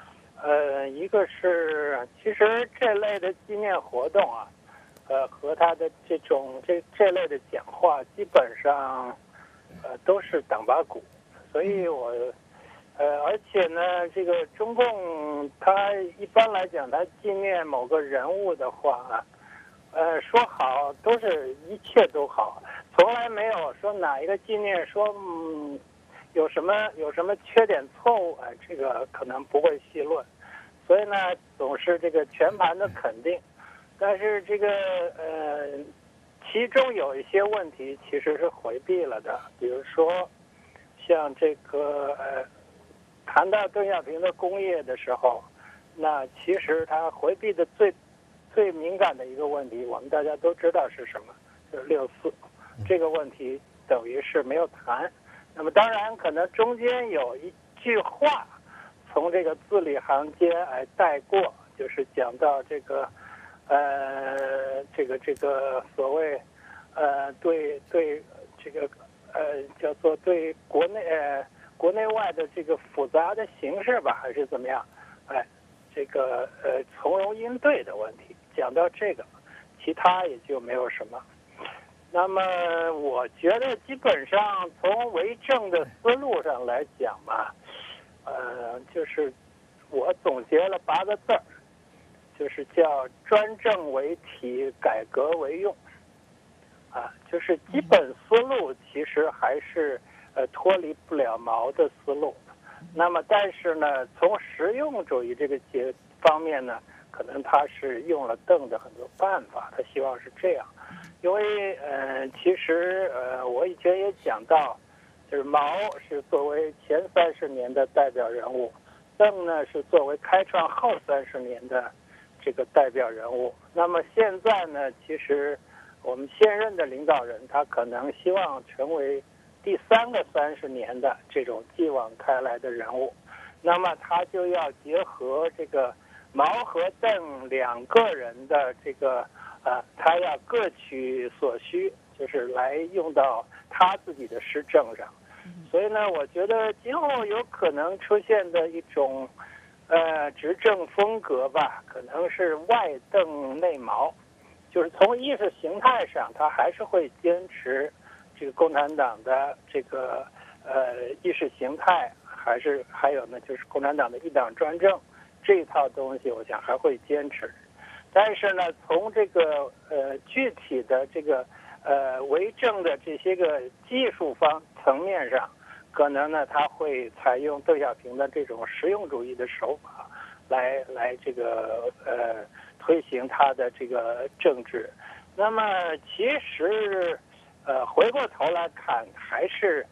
一个是其实这类的纪念活动啊，和他的这类的讲话，基本上都是党八股，所以而且呢，这个中共他一般来讲，他纪念某个人物的话，说好都是一切都好，从来没有说哪一个纪念说有什么缺点错误啊，这个可能不会细论，所以呢，总是这个全盘的肯定，但是这个其中有一些问题其实是回避了的，比如说像这个谈到邓小平的工业的时候，那其实他回避的最敏感的一个问题，我们大家都知道是什么，就是6·4这个问题，等于是没有谈。那么当然可能中间有一句话从这个字里行间带过，就是讲到这个所谓对这个叫做对国内外的这个复杂的形势吧，还是怎么样？这个从容应对的问题，讲到这个，其他也就没有什么。那么我觉得基本上从为政的思路上来讲吧，就是我总结了8个字儿，就是叫专政为体，改革为用。就是基本思路其实还是脱离不了毛的思路。那么但是呢，从实用主义这个方面呢，可能他是用了邓的很多办法，他希望是这样。因为其实我以前也讲到，就是毛是作为前30年的代表人物，邓呢是作为开创后30年的这个代表人物。那么现在呢，其实我们现任的领导人他可能希望成为第3个30年的这种继往开来的人物，那么他就要结合这个毛和邓2个人的这个他要各取所需，就是来用到他自己的施政上。所以呢，我觉得今后有可能出现的一种执政风格吧，可能是外邓内毛，就是从意识形态上，他还是会坚持这个共产党的这个意识形态，还有呢，就是共产党的一党专政这一套东西，我想还会坚持。但是呢，从这个具体的这个为政的这些个技术层面上，可能呢他会采用邓小平的这种实用主义的手法来这个推行他的这个政治。那么其实回过头来看，还是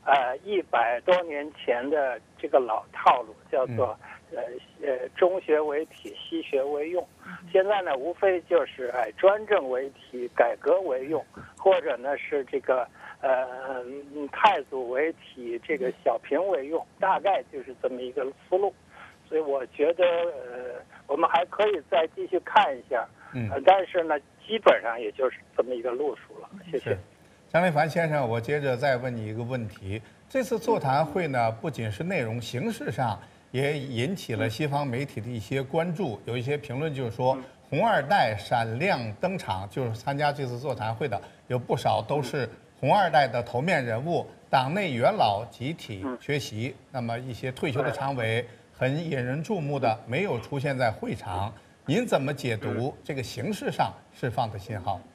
100多年前的这个老套路，叫做中学为体，西学为用。现在呢，无非就是专政为体，改革为用，或者呢是这个太祖为体，这个小平为用，大概就是这么一个思路。所以我觉得我们还可以再继续看一下，但是呢，基本上也就是这么一个路数了。谢谢。 张立凡先生，我接着再问你一个问题：这次座谈会呢，不仅是内容，形式上也引起了西方媒体的一些关注。有一些评论就是说，红2代闪亮登场，就是参加这次座谈会的有不少都是红2代的头面人物，党内元老集体缺席。那么一些退休的常委很引人注目的没有出现在会场，您怎么解读这个形式上释放的信号？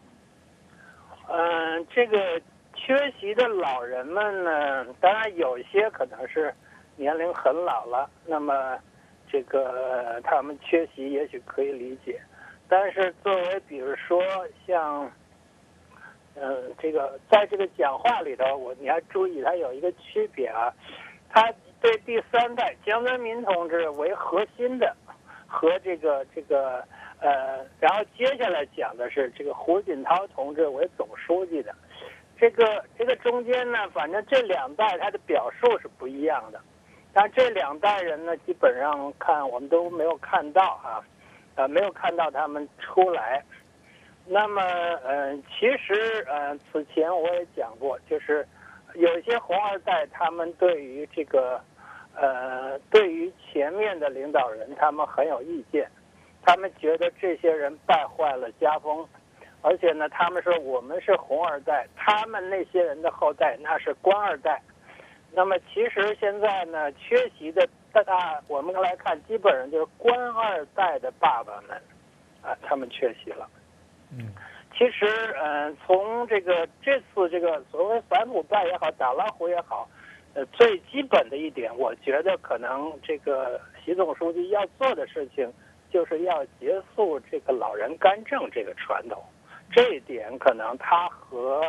这个缺席的老人们呢，当然有一些可能是年龄很老了，那么这个他们缺席也许可以理解，但是作为比如说像这个在这个讲话里头，你要注意它有一个区别啊，他对第3代江泽民同志为核心的和这个然后接下来讲的是这个胡锦涛同志为总书记的，这个中间呢，反正这2代他的表述是不一样的，但这2代人呢，基本上我们都没有看到没有看到他们出来。那么其实此前我也讲过，就是有一些红2代他们对于这个对于前面的领导人，他们很有意见，他们觉得这些人败坏了家风，而且呢，他们说我们是红二代，他们那些人的后代那是官二代。那么其实现在呢，缺席的我们来看，基本上就是官二代的爸爸们，他们缺席了。其实，从这次这个所谓反腐败也好，打老虎也好，最基本的一点，我觉得可能这个习总书记要做的事情，就是要结束这个老人干政这个传统。这一点可能他和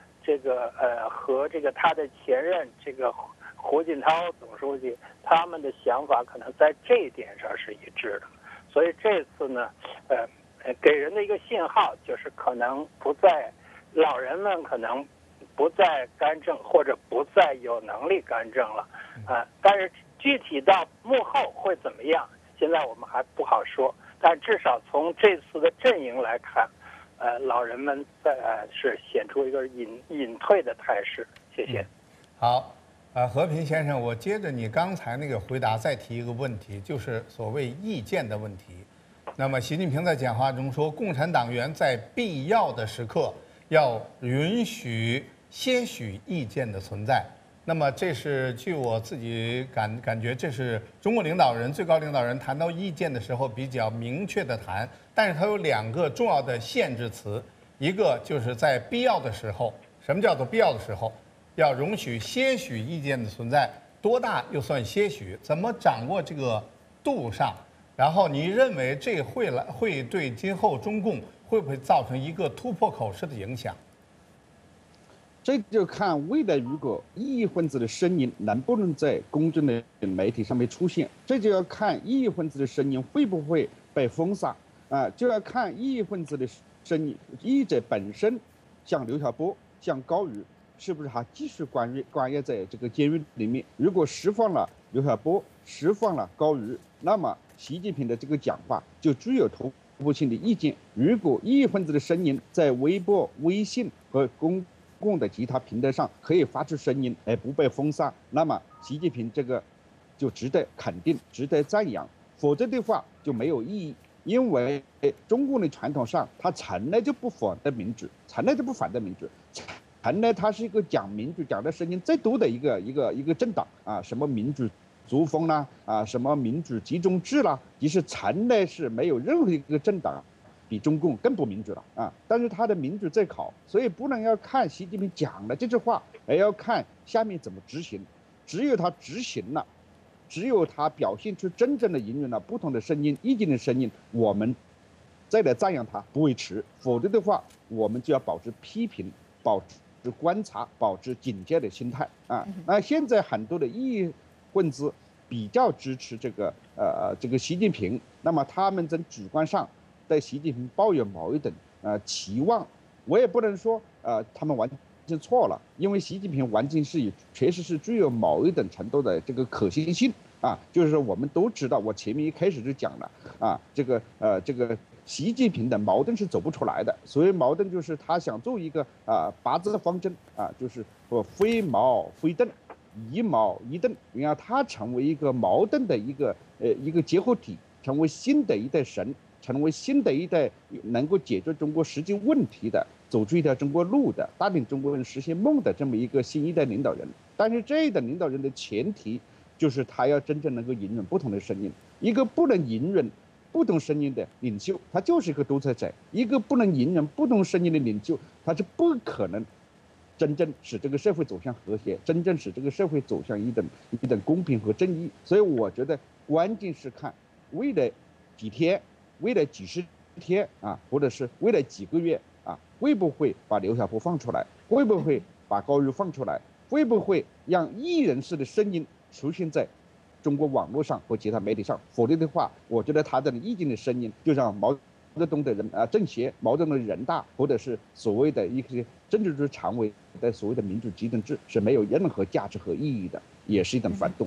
他的前任这个胡锦涛总书记他们的想法可能在这一点上是一致的。所以这次呢，给人的一个信号就是可能不再，老人们可能不再干政，或者不再有能力干政了，但是具体到幕后会怎么样，现在我们还不好说。但至少从这次的阵营来看，老人们是显出一个隐退的态势。谢谢。 好，和平先生，我接着你刚才那个回答再提一个问题，就是所谓意见的问题。那么习近平在讲话中说，共产党员在必要的时刻要允许些许意见的存在。那么这是据我自己感觉，这是中国领导人、最高领导人谈到意见的时候比较明确的谈，但是它有两个重要的限制词，一个就是在必要的时候。什么叫做必要的时候？要容许些许意见的存在，多大又算些许？怎么掌握这个度上？然后你认为这会对今后中共会不会造成一个突破口式的影响？ 这就看未来如果异议分子的声音能不能在公正的媒体上面出现，这就要看异议分子的声音会不会被封杀就要看异议分子的声音，异议者本身，像刘晓波、像高瑜，是不是还继续关押在这个监狱里面？如果释放了刘晓波，释放了高瑜，那么习近平的这个讲话就具有突破性的意见。如果异议分子的声音在微博、微信和公共的其他平台上可以发出声音而不被封杀，那么习近平这个就值得肯定，值得赞扬。否则的话就没有意义。因为中共的传统上，他从来就不反对民主，从来就不反对民主，从来他是一个讲民主讲的声音最多的一个政党什么民主族风啦什么民主集中制啦，其实从来是没有任何一个政党比中共更不民主了但是他的民主在考，所以不能要看习近平讲了这句话，而要看下面怎么执行。只有他执行了，只有他表现出真正的引用了不同的声音、意见的声音，我们再来赞扬他不会迟。否则的话，我们就要保持批评、保持观察、保持警戒的心态那现在很多的异议分子比较支持这个习近平，那么他们在主观上对习近平抱有某一种期望，我也不能说他们完全错了，因为习近平完全是确实是具有某一种程度的这个可行性就是说我们都知道，我前面一开始就讲了这个习近平的矛盾是走不出来的，所以矛盾就是他想做一个八字方针就是非矛非盾，一矛一盾，让他成为一个矛盾的一个结合体，成为新的一代神，成为新的一代能够解决中国实际问题的，走出一条中国路的，带领中国人实现梦的这么一个新一代领导人。但是这一代领导人的前提就是他要真正能够隐忍不同的声音。一个不能隐忍不同声音的领袖，他就是一个独裁者；一个不能隐忍不同声音的领袖，他是不可能真正使这个社会走向和谐，真正使这个社会走向一等公平和正义。所以我觉得关键是看未来几天，未来几十天或者是未来几个月会不会把刘晓波放出来，会不会把高瑜放出来，会不会让异人士的声音出现在中国网络上和其他媒体上。否则的话，我觉得他的意见的声音就让毛泽东的政协、毛泽东的人大，或者是所谓的一些政治局常委的所谓的民主集中制是没有任何价值和意义的，也是一种反动。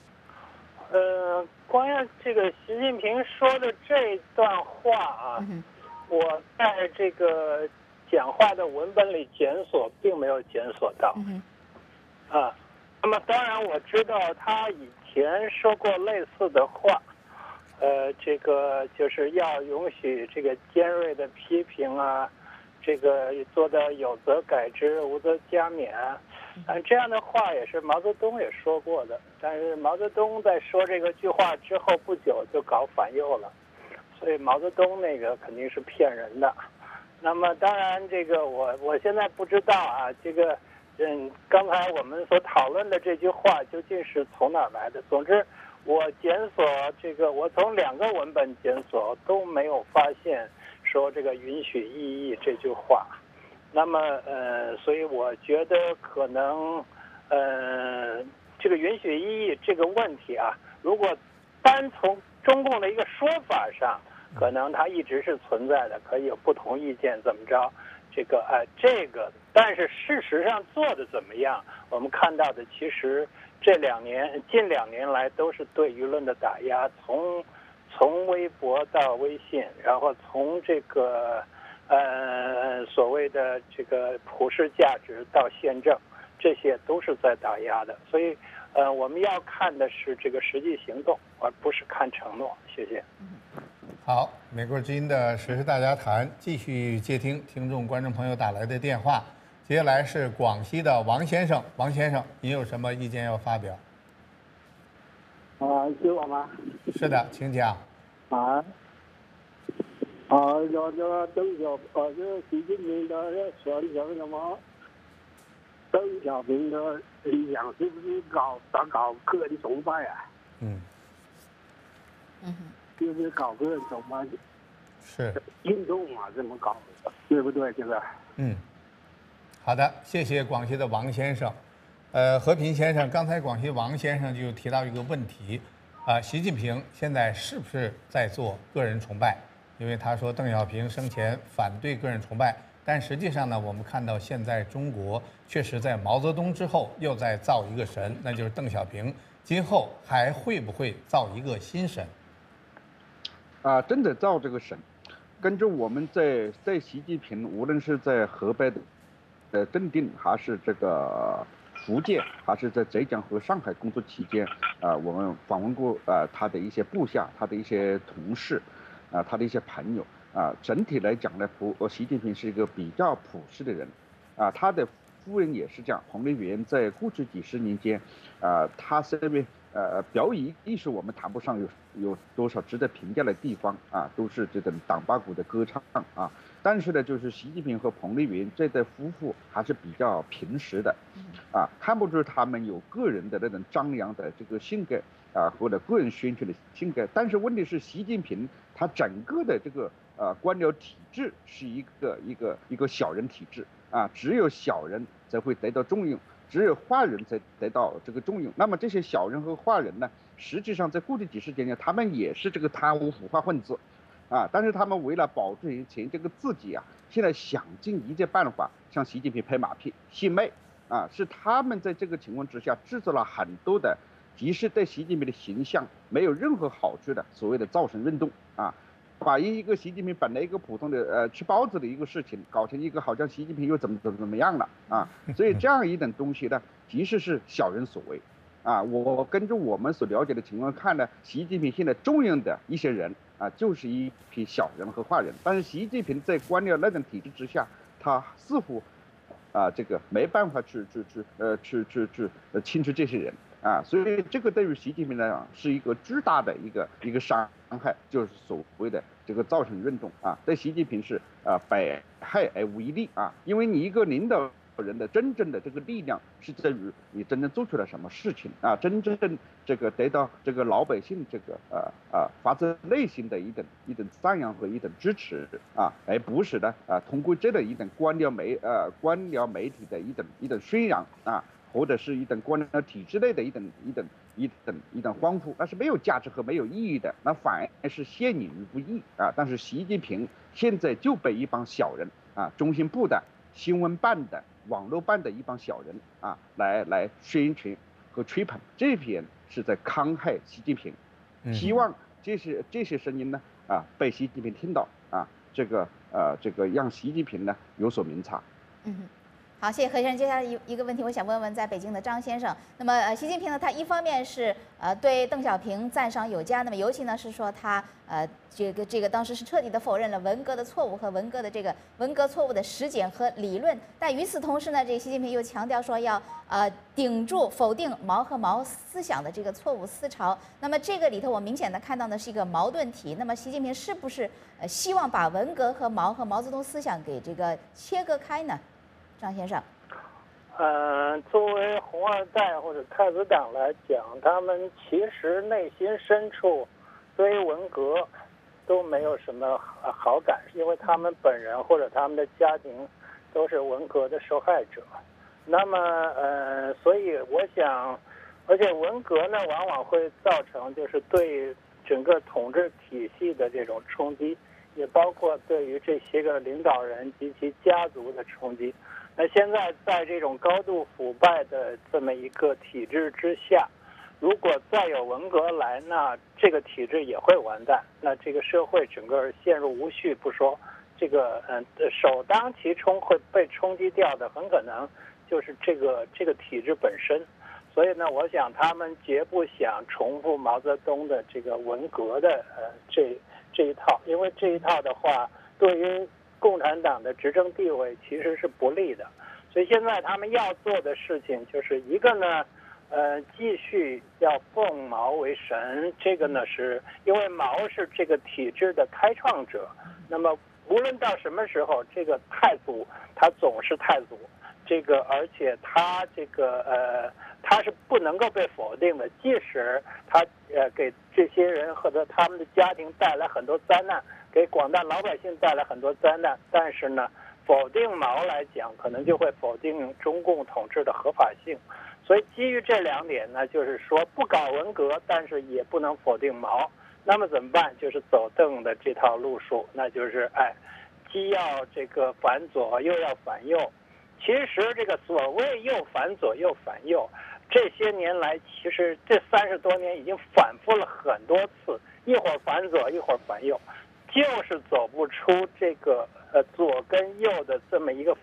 关于这个习近平说的这段话我在这个讲话的文本里检索并没有检索到那么当然我知道他以前说过类似的话，这个就是要允许这个尖锐的批评啊，这个做到有则改之，无则加勉。这样的话也是毛泽东也说过的，但是毛泽东在说这个句话之后不久就搞反右了，所以毛泽东那个肯定是骗人的。那么当然这个我现在不知道啊，这个刚才我们所讨论的这句话究竟是从哪儿来的。总之我检索这个，我从2个文本检索都没有发现说这个允许异议这句话。那么所以我觉得可能这个允许异议这个问题啊，如果单从中共的一个说法上，可能它一直是存在的，可以有不同意见怎么着，这个，但是事实上做的怎么样，我们看到的其实近2年来都是对舆论的打压，从微博到微信，然后从这个所谓的这个普世价值到宪政，这些都是在打压的。所以我们要看的是这个实际行动，而不是看承诺。谢谢。 好，美国之音的时事大家谈继续接听听众观众朋友打来的电话。接下来是广西的王先生，王先生，您有什么意见要发表？ 是我吗？ 是的，请讲。 有这个邓小，这习近平的选成什么？邓小平的理想是不是搞个人崇拜啊？就是搞个人崇拜， 是运动嘛，这么搞，对不对？这个。 好的，谢谢广西的王先生。和平先生，刚才广西王先生就提到一个问题，习近平现在是不是在做个人崇拜？因为他说邓小平生前反对个人崇拜，但实际上呢，我们看到现在中国确实在毛泽东之后又在造一个神，那就是邓小平。今后还会不会造一个新神？ 真的造这个神。根据我们在习近平，无论是在河北的镇定，还是这个福建，还是在浙江和上海工作期间，我们访问过他的一些部下，他的一些同事，他的一些朋友，整体来讲呢，习近平是一个比较朴实的人，他的夫人也是这样。彭丽媛在过去几十年间，他身边表演艺术我们谈不上有多少值得评价的地方都是这种党八股的歌唱但是呢，就是习近平和彭丽媛这对夫妇还是比较平实的，看不出他们有个人的那种张扬的这个性格或者个人宣传的性格。但是问题是，习近平他整个的这个官僚体制是一个小人体制只有小人才会得到重用，只有坏人才得到这个重用。那么这些小人和坏人呢，实际上在过去几十年，他们也是这个贪污腐化分子但是他们为了保住人前这个自己现在想尽一切办法向习近平拍马屁献媚是他们在这个情况之下制作了很多的即使对习近平的形象没有任何好处的所谓的造神运动把一个习近平本来一个普通的吃包子的一个事情搞成一个好像习近平又怎么样了所以这样一等东西呢，即使是小人所为我根据我们所了解的情况看呢，习近平现在重用的一些人就是一批小人和坏人。但是习近平在官僚那种体制之下，他似乎这个没办法去清除这些人所以这个对于习近平来讲是一个巨大的一个伤害，就是所谓的这个造神运动对习近平是百害而无一利因为你一个领导人的真正的这个力量是在于你真正做出了什么事情真正这个得到这个老百姓这个发自内心的一种赞扬和一种支持而不是呢通过这样一种官僚媒体的一种宣扬或者是一种官僚体制内的一种欢呼，那是没有价值和没有意义的，那反而是陷你于不义但是习近平现在就被一帮小人中宣部的、新闻办的、网络办的一帮小人来宣传和吹捧，这批人是在戕害习近平。希望这些声音呢被习近平听到这个让习近平呢有所明察。 好，谢谢何先生。接下来一个问题，我想问问在北京的张先生。那么，习近平呢，他一方面是对邓小平赞赏有加，那么尤其呢是说他这个当时是彻底的否认了文革的错误和文革错误的实践和理论。但与此同时呢，这个习近平又强调说要顶住否定毛和毛思想的这个错误思潮。那么这个里头我明显的看到的是一个矛盾体。那么习近平是不是希望把文革和毛泽东思想给这个切割开呢？张先生， 作为红二代或者太子党来讲，他们其实内心深处对于文革都没有什么好感，因为他们本人或者他们的家庭都是文革的受害者。那么所以我想，而且文革呢，往往会造成就是对整个统治体系的这种冲击，也包括对于这些个领导人及其家族的冲击。那现在在这种高度腐败的这么一个体制之下，如果再有文革来，那这个体制也会完蛋，那这个社会整个陷入无序不说，这个首当其冲会被冲击掉的，很可能就是这个体制本身。所以呢，我想他们绝不想重复毛泽东的这个文革的这一套，因为这一套的话，对于共产党的执政地位其实是不利的。所以现在他们要做的事情就是一个呢，继续要奉毛为神。这个呢，是因为毛是这个体制的开创者，那么无论到什么时候，这个太祖他总是太祖，这个而且他这个他是不能够被否定的，即使他给这些人或者他们的家庭带来很多灾难，给广大老百姓带来很多灾难，但是呢，否定毛来讲，可能就会否定中共统治的合法性。所以基于这两点呢，就是说不搞文革，但是也不能否定毛。那么怎么办？就是走邓的这套路数，那就是既要这个反左又要反右。其实这个所谓又反左又反右，这些年来其实这30多年已经反复了很多次，一会儿反左一会儿反右，就是走不出这个左跟右的这么一个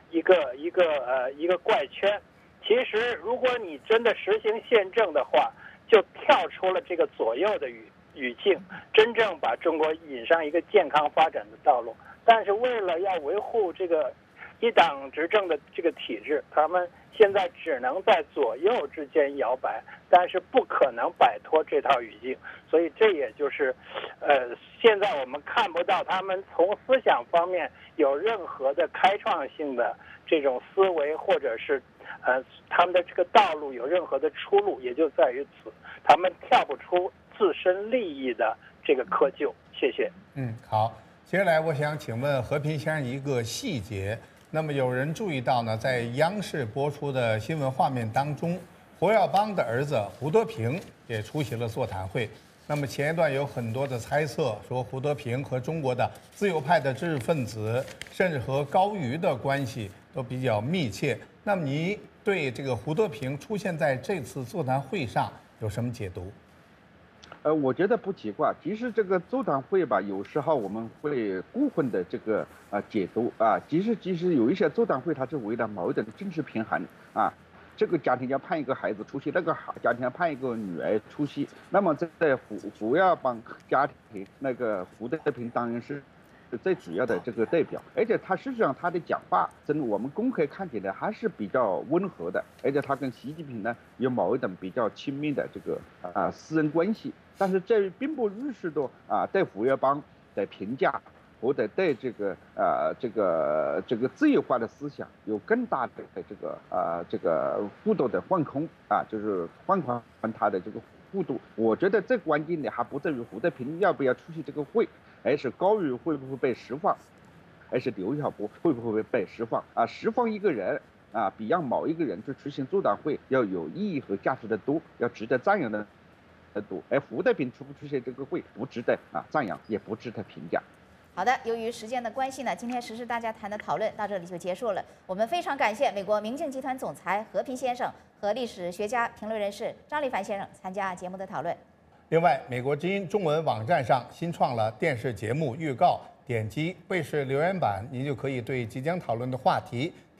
怪圈。其实如果你真的实行宪政的话，就跳出了这个左右的语境，真正把中国引上一个健康发展的道路。但是为了要维护这个一党执政的这个体制，他们现在只能在左右之间摇摆，但是不可能摆脱这套语境。所以这也就是现在我们看不到他们从思想方面有任何的开创性的这种思维，或者是他们的这个道路有任何的出路，也就在于此，他们跳不出自身利益的这个窠臼。谢谢。 好，接下来我想请问和平先生一个细节。那么有人注意到呢，在央视播出的新闻画面当中，胡耀邦的儿子胡德平也出席了座谈会。那么前一段有很多的猜测，说胡德平和中国的自由派的知识分子，甚至和高瑜的关系都比较密切。那么你对这个胡德平出现在这次座谈会上有什么解读？ 我觉得不奇怪。其实这个座谈会吧，有时候我们会过分的这个解读啊。其实有一些座谈会，它是为了某一种政治平衡啊。这个家庭要判一个孩子出席，那个家庭要判一个女儿出席。那么在胡耀邦家庭，那个胡德平当然是最主要的这个代表，而且他事实上他的讲话，我们公开看起来还是比较温和的，而且他跟习近平呢有某一种比较亲密的这个私人关系。但是这并不预示着对胡耀邦的评价或者对这个自由化的思想有更大的这个幅度的放空就是放宽他的这个幅度。我觉得最关键的还不在于胡德平要不要出席这个会，而是高瑜会不会被释放，而是刘晓波会不会被释放释放一个人比让某一个人去出席座谈会要有意义和价值的多，要值得赞扬的多。而胡德平出不出席这个会不值得赞扬，也不值得评价。 好的，由于时间的关系呢，今天时事大家谈的讨论到这里就结束了。我们非常感谢美国明镜集团总裁和平先生和历史学家评论人士张立凡先生参加节目的讨论。 另外，美国之音中文网站上新创了电视节目预告，点击卫视留言板，您就可以对即将讨论的话题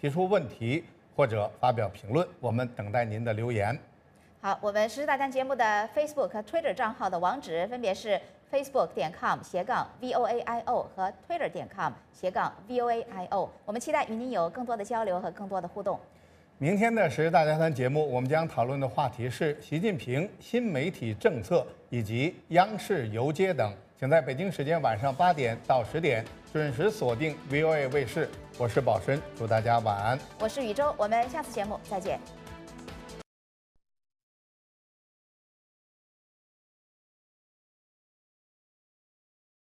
提出问题或者发表评论，我们等待您的留言。 好，我们时事大谈节目的 Facebook 和 Twitter 账号的网址分别是 facebook.com/voaio 和 twitter.com/voaio。我们期待与您有更多的交流和更多的互动。 明天的时事大家谈节目，我们将讨论的话题是习近平新媒体政策以及央视游街等。请在北京时间晚上8点到10点准时锁定 VOA 卫视。我是宝申，祝大家晚安。 我是宇宙，我们下次节目再见。